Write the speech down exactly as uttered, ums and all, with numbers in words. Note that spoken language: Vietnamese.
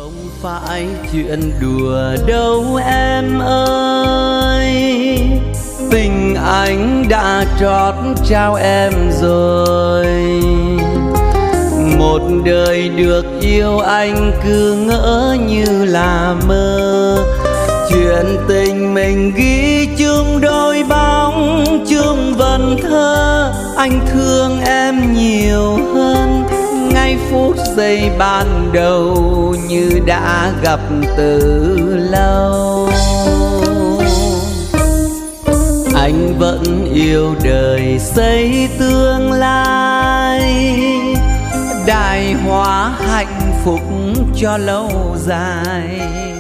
Không phải chuyện đùa đâu em ơi, tình anh đã trót trao em rồi. Một đời được yêu anh cứ ngỡ như là mơ, chuyện tình mình ghi chung đôi bóng chung vần thơ. Anh thương em nhiều hơn ngay phút giây ban đầu, như đã gặp từ lâu. Anh vẫn yêu đời xây tương lai, đài hóa hạnh phúc cho lâu dài.